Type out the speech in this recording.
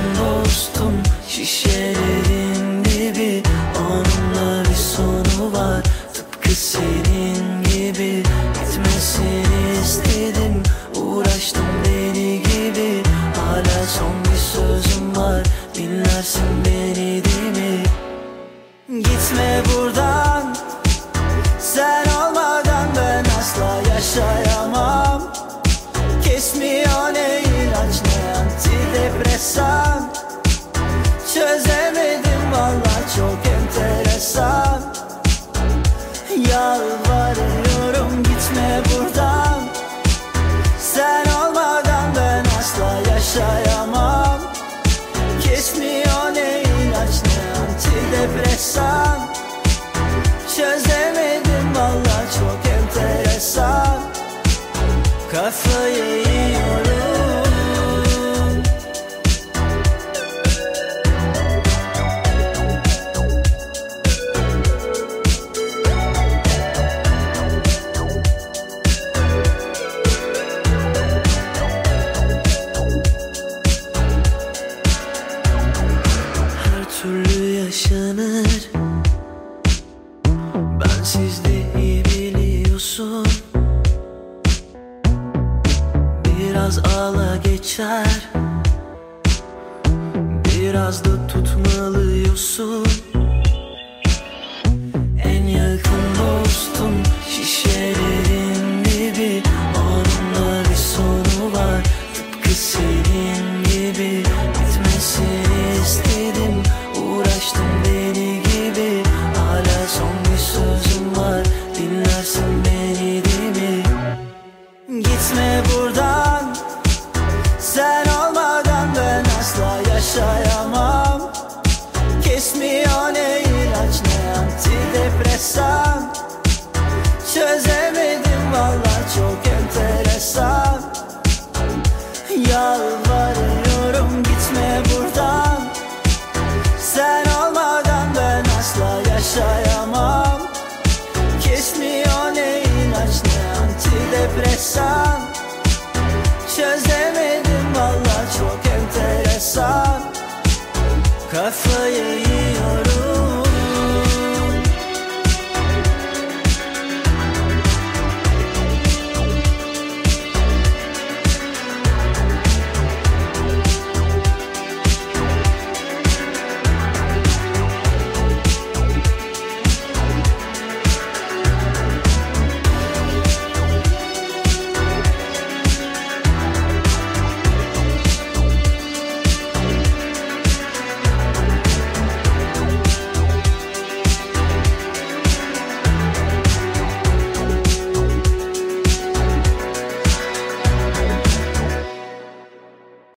dostum, şişelerin dibi. Onunla bir sonu var, tıpkı senin gibi. Gitmesini istedim, uğraştım deli gibi. Hala son bir sözüm var, dinlersin beni değil mi? Gitme buradan, sen olmadan ben asla yaşayamam. Kesmiyor ne ilaç ne antidepresan. Çözemedim vallahi, çok enteresan. Yalvarıyorum gitme buradan, sen olmadan ben asla yaşayamam. Kesmiyor ne ilaç ne antidepresan. Çözemedim vallahi, çok enteresan. Kafayı yiyorum. Her türlü yaşanır, bensiz de iyi biliyorsun. Biraz ağla geçer, biraz da tutmalıyorsun. En yakın dostum, şişelerin dibi. Onunla bir sonu var, tıpkı senin gibi. Bitmesini istedim, uğraştım deli gibi. Hala son bir sözüm var, dinlersin beni değil mi? Gitme buradan, sen olmadan ben asla yaşayamam. Kesmiyor ne ilaç ne antidepresan. Çözemedim vallahi, çok enteresan. Yalvarıyorum gitme buradan, sen olmadan ben asla yaşayamam. Kesmiyor ne ilaç ne antidepresan. Çözemedim vallahi, çok enteresan. Kafa